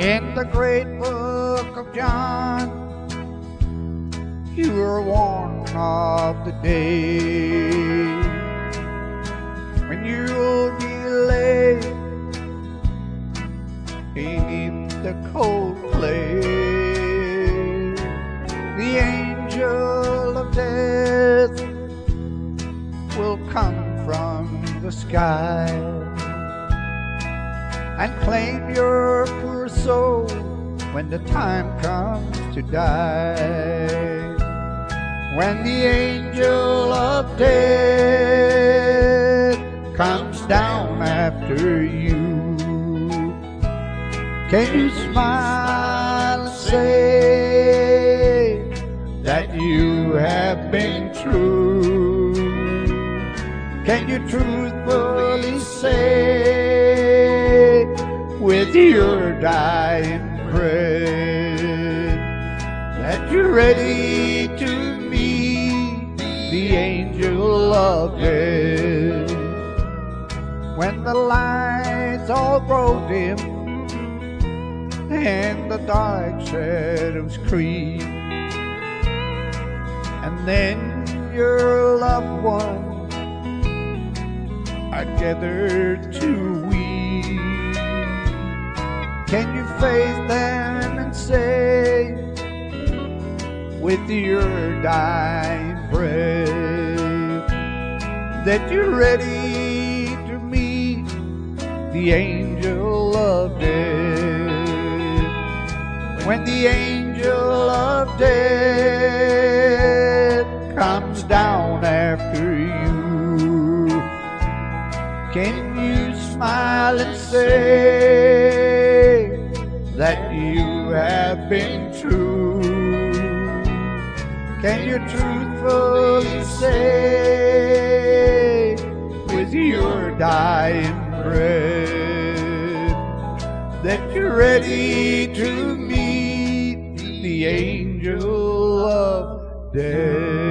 In the great book of John, you are warned of the day when you will be laid beneath the cold clay. The angel of death will come from the sky and claim your poor soul when the time comes to die. When the angel of death comes down after you, can you smile and say that you have been true? Can you truthfully say with your dying breath that you're ready to meet the angel of death? When the lights all grow dim and the dark shadows creep, and then your loved ones are gathered to weep, can you face them and say with your dying breath that you're ready to meet the angel of death? When the angel of death comes down after you, can you smile and say that you have been true? Can you truthfully say with your dying breath that you're ready to meet the angel of death?